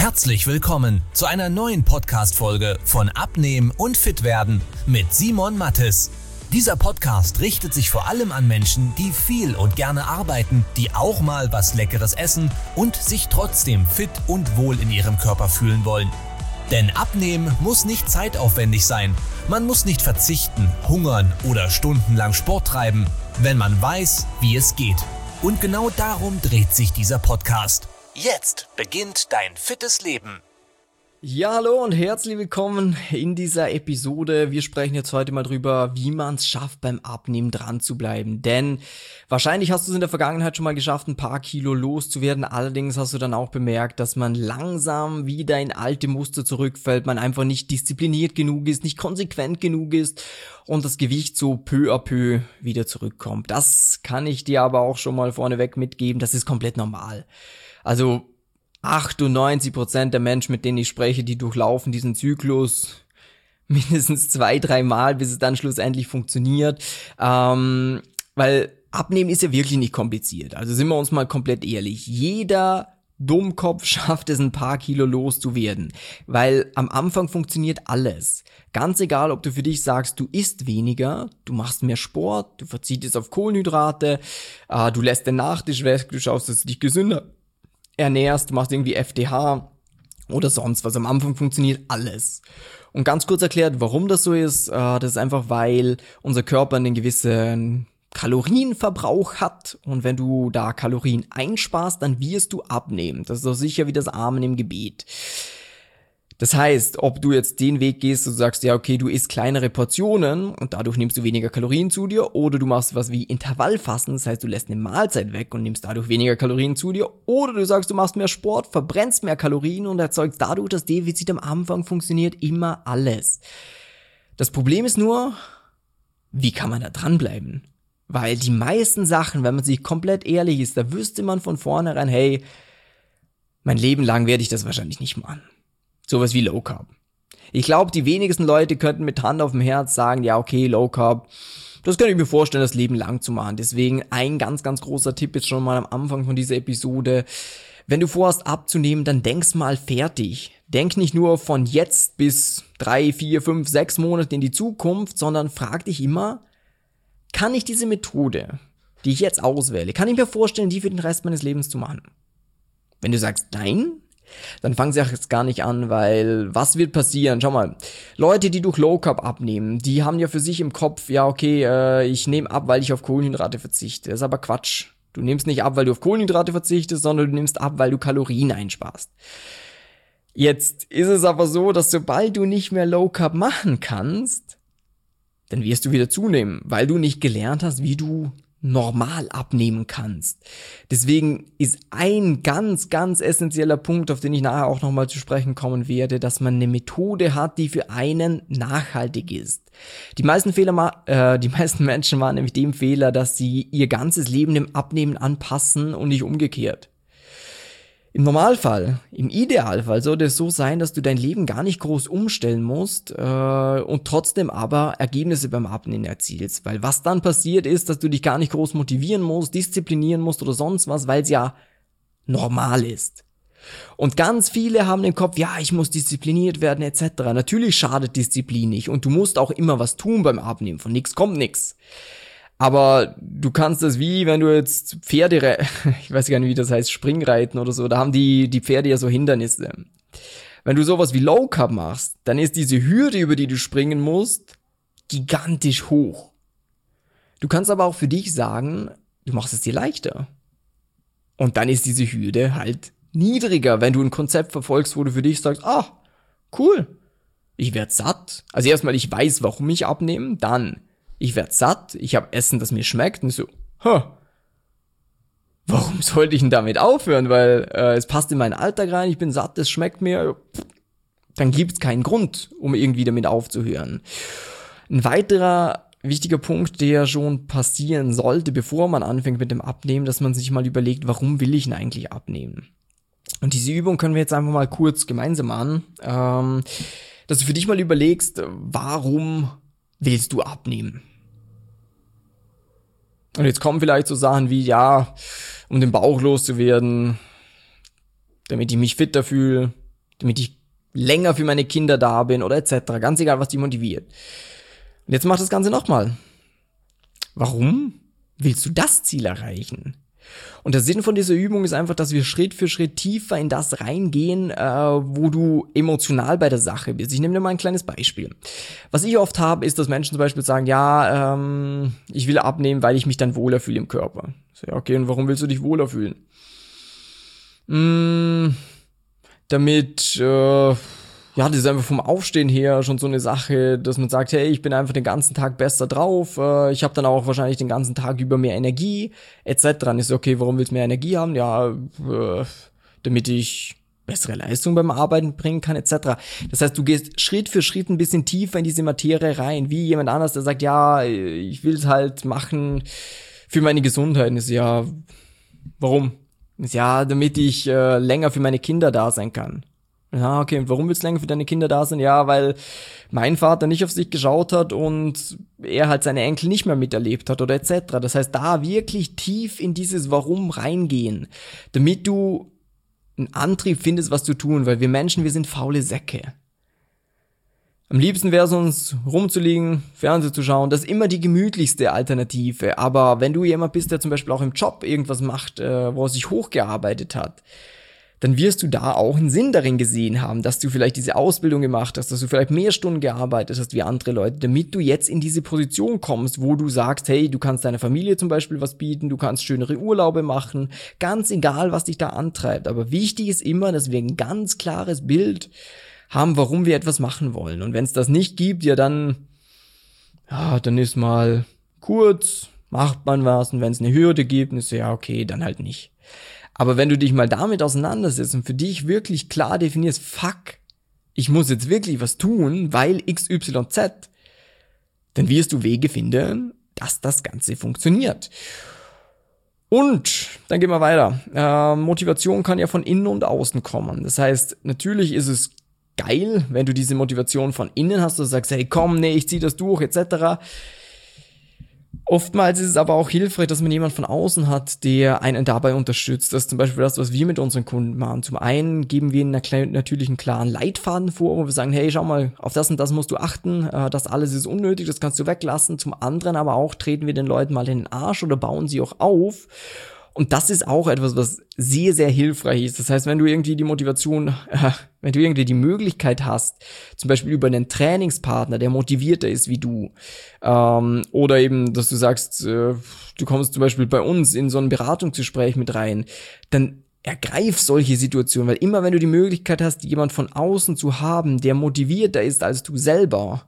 Herzlich willkommen zu einer neuen Podcast-Folge von Abnehmen und Fitwerden mit Simon Mattes. Dieser Podcast richtet sich vor allem an Menschen, die viel und gerne arbeiten, die auch mal was Leckeres essen und sich trotzdem fit und wohl in ihrem Körper fühlen wollen. Denn Abnehmen muss nicht zeitaufwendig sein. Man muss nicht verzichten, hungern oder stundenlang Sport treiben, wenn man weiß, wie es geht. Und genau darum dreht sich dieser Podcast. Jetzt beginnt dein fittes Leben. Ja, hallo und herzlich willkommen in dieser Episode. Wir sprechen jetzt heute mal drüber, wie man es schafft, beim Abnehmen dran zu bleiben. Denn wahrscheinlich hast du es in der Vergangenheit schon mal geschafft, ein paar Kilo loszuwerden. Allerdings hast du dann auch bemerkt, dass man langsam wieder in alte Muster zurückfällt, man einfach nicht diszipliniert genug ist, nicht konsequent genug ist und das Gewicht so peu à peu wieder zurückkommt. Das kann ich dir aber auch schon mal vorneweg mitgeben, das ist komplett normal. Also 98% der Menschen, mit denen ich spreche, die durchlaufen diesen Zyklus mindestens 2-3 Mal, bis es dann schlussendlich funktioniert. Weil Abnehmen ist ja wirklich nicht kompliziert. Also sind wir uns mal komplett ehrlich. Jeder Dummkopf schafft es, ein paar Kilo loszuwerden. Weil am Anfang funktioniert alles. Ganz egal, ob du für dich sagst, du isst weniger, du machst mehr Sport, du verzichtest auf Kohlenhydrate, du lässt den Nachtisch weg, du schaust, dass du dich gesünder ernährst, du machst irgendwie FDH oder sonst was. Am Anfang funktioniert alles. Und ganz kurz erklärt, warum das so ist, das ist einfach, weil unser Körper einen gewissen Kalorienverbrauch hat und wenn du da Kalorien einsparst, dann wirst du abnehmen. Das ist doch sicher wie das Amen im Gebet. Das heißt, ob du jetzt den Weg gehst und sagst, ja okay, du isst kleinere Portionen und dadurch nimmst du weniger Kalorien zu dir, oder du machst was wie Intervallfasten, das heißt, du lässt eine Mahlzeit weg und nimmst dadurch weniger Kalorien zu dir, oder du sagst, du machst mehr Sport, verbrennst mehr Kalorien und erzeugst dadurch das Defizit am Anfang, funktioniert immer alles. Das Problem ist nur, wie kann man da dranbleiben? Weil die meisten Sachen, wenn man sich komplett ehrlich ist, da wüsste man von vornherein, hey, mein Leben lang werde ich das wahrscheinlich nicht machen. Sowas wie Low Carb. Ich glaube, die wenigsten Leute könnten mit Hand auf dem Herz sagen, ja okay, Low Carb, das kann ich mir vorstellen, das Leben lang zu machen. Deswegen ein ganz, ganz großer Tipp jetzt schon mal am Anfang von dieser Episode. Wenn du vorhast abzunehmen, dann denk's mal fertig. Denk nicht nur von jetzt bis 3, 4, 5, 6 Monate in die Zukunft, sondern frag dich immer, kann ich diese Methode, die ich jetzt auswähle, kann ich mir vorstellen, die für den Rest meines Lebens zu machen? Wenn du sagst nein, dann fangen sie auch jetzt gar nicht an, weil was wird passieren? Schau mal, Leute, die durch Low Carb abnehmen, die haben ja für sich im Kopf, ja okay, ich nehme ab, weil ich auf Kohlenhydrate verzichte. Das ist aber Quatsch. Du nimmst nicht ab, weil du auf Kohlenhydrate verzichtest, sondern du nimmst ab, weil du Kalorien einsparst. Jetzt ist es aber so, dass sobald du nicht mehr Low Carb machen kannst, dann wirst du wieder zunehmen, weil du nicht gelernt hast, wie du normal abnehmen kannst. Deswegen ist ein ganz, ganz essentieller Punkt, auf den ich nachher auch nochmal zu sprechen kommen werde, dass man eine Methode hat, die für einen nachhaltig ist. Die meisten Menschen machen nämlich den Fehler, dass sie ihr ganzes Leben dem Abnehmen anpassen und nicht umgekehrt. Im Normalfall, im Idealfall sollte es so sein, dass du dein Leben gar nicht groß umstellen musst und trotzdem aber Ergebnisse beim Abnehmen erzielst. Weil was dann passiert ist, dass du dich gar nicht groß motivieren musst, disziplinieren musst oder sonst was, weil es ja normal ist. Und ganz viele haben im Kopf, ja, ich muss diszipliniert werden etc. Natürlich schadet Disziplin nicht und du musst auch immer was tun beim Abnehmen. Von nichts kommt nichts. Aber du kannst das wie, wenn du jetzt Pferde, ich weiß gar nicht, wie das heißt, Springreiten oder so, da haben die Pferde ja so Hindernisse. Wenn du sowas wie Low Carb machst, dann ist diese Hürde, über die du springen musst, gigantisch hoch. Du kannst aber auch für dich sagen, du machst es dir leichter. Und dann ist diese Hürde halt niedriger, wenn du ein Konzept verfolgst, wo du für dich sagst, cool, ich werde satt. Also erstmal, ich weiß, warum ich abnehme, dann ich werde satt, ich habe Essen, das mir schmeckt und so, warum sollte ich denn damit aufhören? Weil es passt in meinen Alltag rein, ich bin satt, es schmeckt mir, dann gibt's keinen Grund, um irgendwie damit aufzuhören. Ein weiterer wichtiger Punkt, der schon passieren sollte, bevor man anfängt mit dem Abnehmen, dass man sich mal überlegt, warum will ich denn eigentlich abnehmen? Und diese Übung können wir jetzt einfach mal kurz gemeinsam machen, dass du für dich mal überlegst, warum willst du abnehmen? Und jetzt kommen vielleicht so Sachen wie, ja, um den Bauch loszuwerden, damit ich mich fitter fühle, damit ich länger für meine Kinder da bin oder etc. Ganz egal, was dich motiviert. Und jetzt mach das Ganze nochmal. Warum willst du das Ziel erreichen? Und der Sinn von dieser Übung ist einfach, dass wir Schritt für Schritt tiefer in das reingehen, wo du emotional bei der Sache bist. Ich nehme dir mal ein kleines Beispiel. Was ich oft habe, ist, dass Menschen zum Beispiel sagen, ja, ich will abnehmen, weil ich mich dann wohler fühle im Körper. So, ja, okay, und warum willst du dich wohler fühlen? Damit, das ist einfach vom Aufstehen her schon so eine Sache, dass man sagt, hey, ich bin einfach den ganzen Tag besser drauf, ich habe dann auch wahrscheinlich den ganzen Tag über mehr Energie, etc. Dann ist okay, warum willst du mehr Energie haben? Ja, damit ich bessere Leistung beim Arbeiten bringen kann, etc. Das heißt, du gehst Schritt für Schritt ein bisschen tiefer in diese Materie rein, wie jemand anders, der sagt, ja, ich will es halt machen für meine Gesundheit. Und ist ja, warum? Ist ja, damit ich länger für meine Kinder da sein kann. Ja, okay, und warum willst du länger für deine Kinder da sein? Ja, weil mein Vater nicht auf sich geschaut hat und er halt seine Enkel nicht mehr miterlebt hat oder etc. Das heißt, da wirklich tief in dieses Warum reingehen, damit du einen Antrieb findest, was zu tun, weil wir Menschen, wir sind faule Säcke. Am liebsten wäre es uns, rumzuliegen, Fernsehen zu schauen, das ist immer die gemütlichste Alternative, aber wenn du jemand bist, der zum Beispiel auch im Job irgendwas macht, wo er sich hochgearbeitet hat, dann wirst du da auch einen Sinn darin gesehen haben, dass du vielleicht diese Ausbildung gemacht hast, dass du vielleicht mehr Stunden gearbeitet hast wie andere Leute, damit du jetzt in diese Position kommst, wo du sagst, hey, du kannst deiner Familie zum Beispiel was bieten, du kannst schönere Urlaube machen, ganz egal, was dich da antreibt. Aber wichtig ist immer, dass wir ein ganz klares Bild haben, warum wir etwas machen wollen. Und wenn es das nicht gibt, dann ist mal kurz, macht man was, und wenn es eine Hürde gibt, dann ist ja okay, dann halt nicht. Aber wenn du dich mal damit auseinandersetzt und für dich wirklich klar definierst, fuck, ich muss jetzt wirklich was tun, weil XYZ, dann wirst du Wege finden, dass das Ganze funktioniert. Und dann gehen wir weiter. Motivation kann ja von innen und außen kommen. Das heißt, natürlich ist es geil, wenn du diese Motivation von innen hast, du sagst, hey komm, nee, ich zieh das durch, etc. Oftmals ist es aber auch hilfreich, dass man jemanden von außen hat, der einen dabei unterstützt. Das ist zum Beispiel das, was wir mit unseren Kunden machen. Zum einen geben wir ihnen natürlich einen klaren Leitfaden vor, wo wir sagen, hey, schau mal, auf das und das musst du achten, das alles ist unnötig, das kannst du weglassen. Zum anderen aber auch treten wir den Leuten mal in den Arsch oder bauen sie auch auf. Und das ist auch etwas, was sehr, sehr hilfreich ist. Das heißt, wenn du irgendwie die Motivation, wenn du irgendwie die Möglichkeit hast, zum Beispiel über einen Trainingspartner, der motivierter ist wie du, oder eben, dass du sagst, du kommst zum Beispiel bei uns in so ein Beratungsgespräch mit rein, dann ergreif solche Situationen, weil immer wenn du die Möglichkeit hast, jemand von außen zu haben, der motivierter ist als du selber,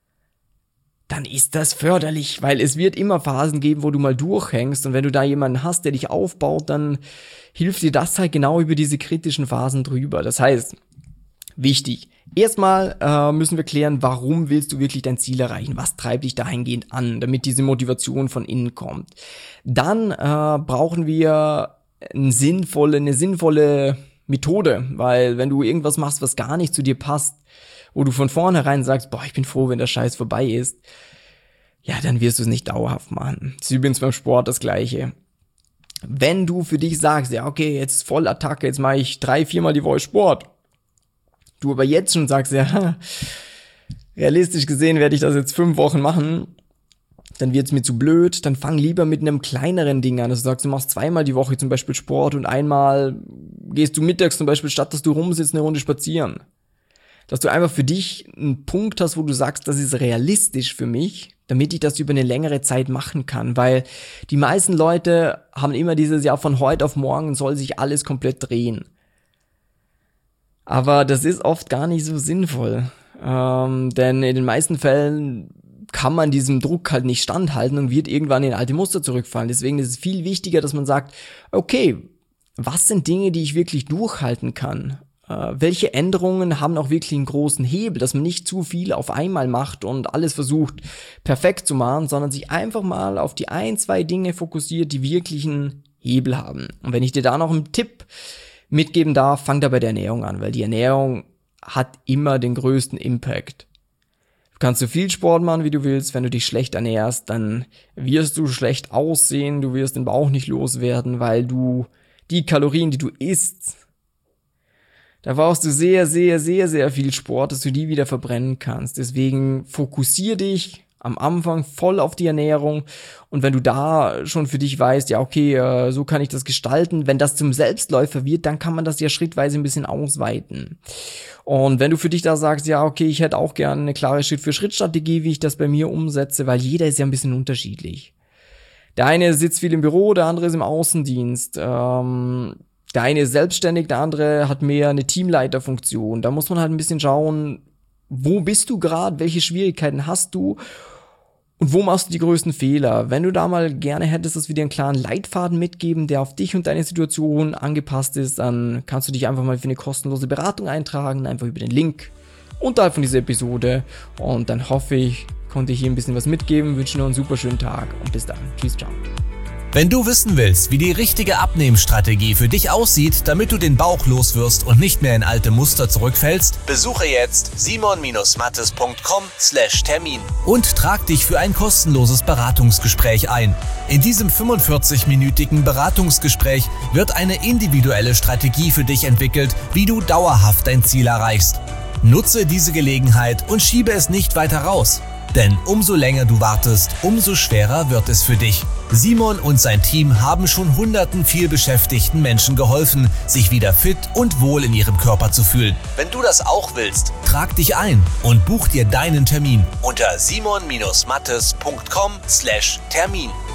dann ist das förderlich, weil es wird immer Phasen geben, wo du mal durchhängst, und wenn du da jemanden hast, der dich aufbaut, dann hilft dir das halt genau über diese kritischen Phasen drüber. Das heißt, wichtig, erstmal müssen wir klären, warum willst du wirklich dein Ziel erreichen? Was treibt dich dahingehend an, damit diese Motivation von innen kommt? Dann brauchen wir eine sinnvolle Methode, weil wenn du irgendwas machst, was gar nicht zu dir passt, wo du von vornherein sagst, boah, ich bin froh, wenn der Scheiß vorbei ist, ja, dann wirst du es nicht dauerhaft machen. Das ist übrigens beim Sport das Gleiche. Wenn du für dich sagst, ja, okay, jetzt Vollattacke, jetzt mache ich 3-4 Mal die Woche Sport, du aber jetzt schon sagst, ja, realistisch gesehen werde ich das jetzt 5 Wochen machen, dann wird's mir zu blöd, dann fang lieber mit einem kleineren Ding an. Also du sagst, du machst 2-mal die Woche zum Beispiel Sport und einmal gehst du mittags zum Beispiel, statt dass du rumsitzt, eine Runde spazieren. Dass du einfach für dich einen Punkt hast, wo du sagst, das ist realistisch für mich, damit ich das über eine längere Zeit machen kann, weil die meisten Leute haben immer dieses Jahr von heute auf morgen soll sich alles komplett drehen. Aber das ist oft gar nicht so sinnvoll, denn in den meisten Fällen kann man diesem Druck halt nicht standhalten und wird irgendwann in alte Muster zurückfallen. Deswegen ist es viel wichtiger, dass man sagt, okay, was sind Dinge, die ich wirklich durchhalten kann? Welche Änderungen haben auch wirklich einen großen Hebel, dass man nicht zu viel auf einmal macht und alles versucht perfekt zu machen, sondern sich einfach mal auf die 1-2 Dinge fokussiert, die wirklich einen Hebel haben. Und wenn ich dir da noch einen Tipp mitgeben darf, fang da bei der Ernährung an, weil die Ernährung hat immer den größten Impact. Du kannst so viel Sport machen, wie du willst, wenn du dich schlecht ernährst, dann wirst du schlecht aussehen, du wirst den Bauch nicht loswerden, weil du die Kalorien, die du isst, Da brauchst du sehr, sehr, sehr, sehr viel Sport, dass du die wieder verbrennen kannst. Deswegen fokussier dich am Anfang voll auf die Ernährung, und wenn du da schon für dich weißt, ja okay, so kann ich das gestalten, wenn das zum Selbstläufer wird, dann kann man das ja schrittweise ein bisschen ausweiten. Und wenn du für dich da sagst, ja okay, ich hätte auch gerne eine klare Schritt-für-Schritt-Strategie, wie ich das bei mir umsetze, weil jeder ist ja ein bisschen unterschiedlich. Der eine sitzt viel im Büro, der andere ist im Außendienst, der eine ist selbstständig, der andere hat mehr eine Teamleiterfunktion. Da muss man halt ein bisschen schauen, wo bist du gerade, welche Schwierigkeiten hast du und wo machst du die größten Fehler. Wenn du da mal gerne hättest, dass wir dir einen klaren Leitfaden mitgeben, der auf dich und deine Situation angepasst ist, dann kannst du dich einfach mal für eine kostenlose Beratung eintragen, einfach über den Link unterhalb von dieser Episode, und dann hoffe ich, konnte ich hier ein bisschen was mitgeben, wünsche noch einen super schönen Tag und bis dann. Tschüss, ciao. Wenn du wissen willst, wie die richtige Abnehmstrategie für dich aussieht, damit du den Bauch loswirst und nicht mehr in alte Muster zurückfällst, besuche jetzt simon-mattes.com/Termin und trag dich für ein kostenloses Beratungsgespräch ein. In diesem 45-minütigen Beratungsgespräch wird eine individuelle Strategie für dich entwickelt, wie du dauerhaft dein Ziel erreichst. Nutze diese Gelegenheit und schiebe es nicht weiter raus. Denn umso länger du wartest, umso schwerer wird es für dich. Simon und sein Team haben schon hunderten vielbeschäftigten Menschen geholfen, sich wieder fit und wohl in ihrem Körper zu fühlen. Wenn du das auch willst, trag dich ein und buch dir deinen Termin unter simon-mattes.com/Termin.